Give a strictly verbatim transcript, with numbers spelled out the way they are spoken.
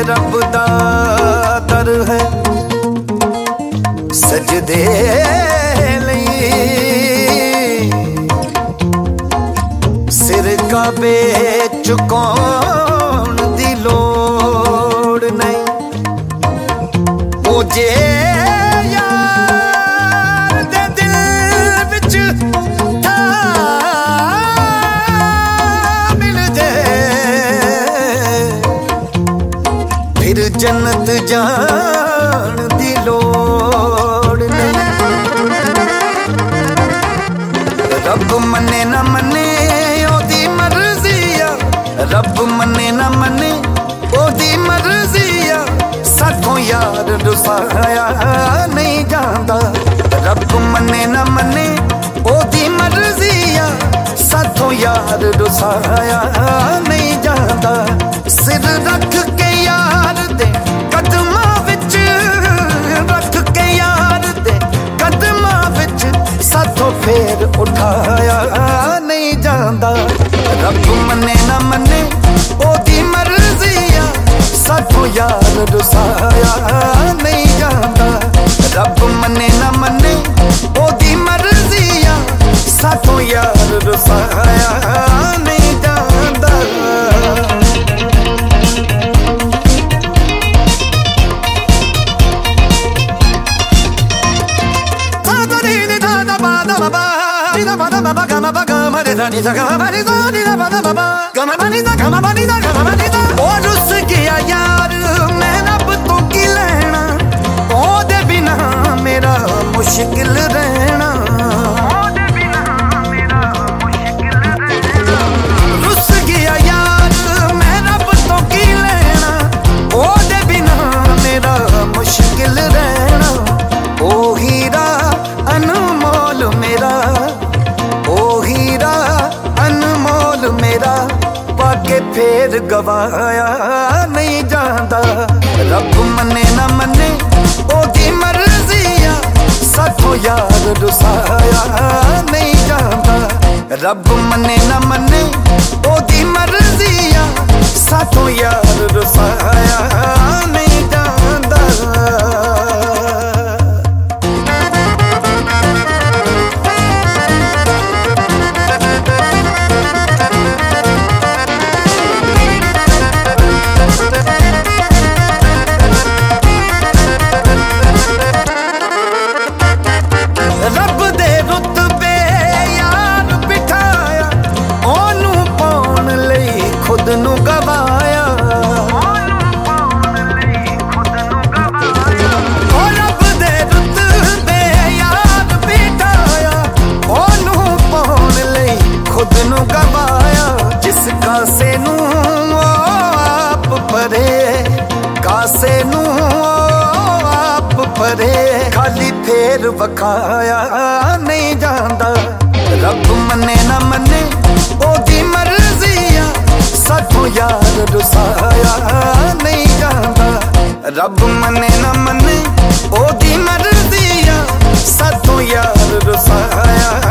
रब दा दर है सजदे लई सिर काबे झुकाउण दी लोड़ नहीं। ओ जे यार दे दिल विच था मिल जे फिर जन्नत जान दी लोड़ नहीं। रब मने ना मने ओदी मर्जी आ, रब मने ना मने ओदी मर्जी आ, साथों यार रुसाया नहीं जांदा। रब मने ना मने ओदी मर्जी आ, साथों यार रुसाया नहीं जांदा। सिर रख के यार दे कदमां विच, रख के यार दे कदमां विच, साथों फेर उठाया नहीं जांदा। रब मने ना मने ओदी मर्जी आ, साथों यार रुसाया नहीं जांदा। रब मने ना मने ओदी मर्जी आ, साथों यार रुसाया नहीं जांदा। और उस गया यार मैं रब तो की लेना, ओदे बिना मेरा मुश्किल रहना। रुस गया यार मैं रब तो की लेना, ओदे बिना मेरा मुश्किल रहना। ओ हीरा अनमोल मेरा, ओ हीरा अनमोल मेरा, पाके फेर गवाया नहीं जांदा। रब मने ना मने ओदी मर्जी आ, साथों यार रुसाया नहीं जांदा। रब मने ना मने ओदी मर्जी आ, साथों यार रुसाया नहीं जांदा। रब दे रुतबे यार बिठाया, ओनू पाउण लई खुद नू गवाया। ओ रब दे रुतबे यार बिठाया, ओनू पाउण लई खुद नू गवाया। जिस कासे नू आप परे, कासे नू आप परे, खाली फेर वखाया नहीं जांदा। रब मने ना मने ओदी मर्जी आ, साथों यार रुसाया नहीं जांदा। रब मने ना मने ओदी मर्जी आ, साथों यार रुसाया